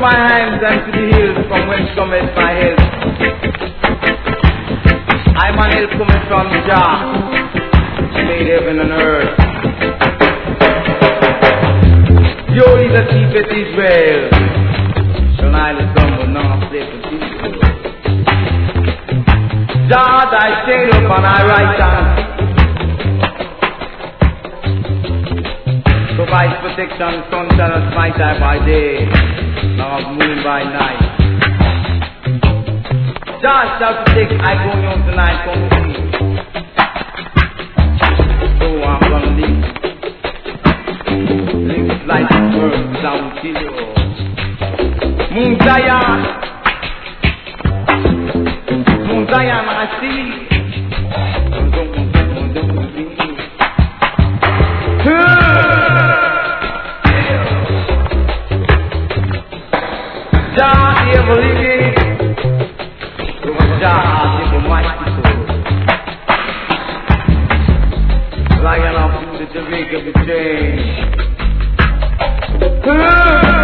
my hands unto the hills from whence cometh my help. I'm an help coming from Jah, who made heaven and earth. Yo, is a thief at Israel, shall I let come with none of the people. Jah, thy shade up on thy right hand, provides protection, sun shall not smite thy by day, nor of moon by night. Jah shall protect I going on tonight, come with me. So I'm gonna live. Live this life of earth without kill you. Moon Zion, I see. Jah, the ever living, Jah, the mighty soul. Lion of the Jamaica betray.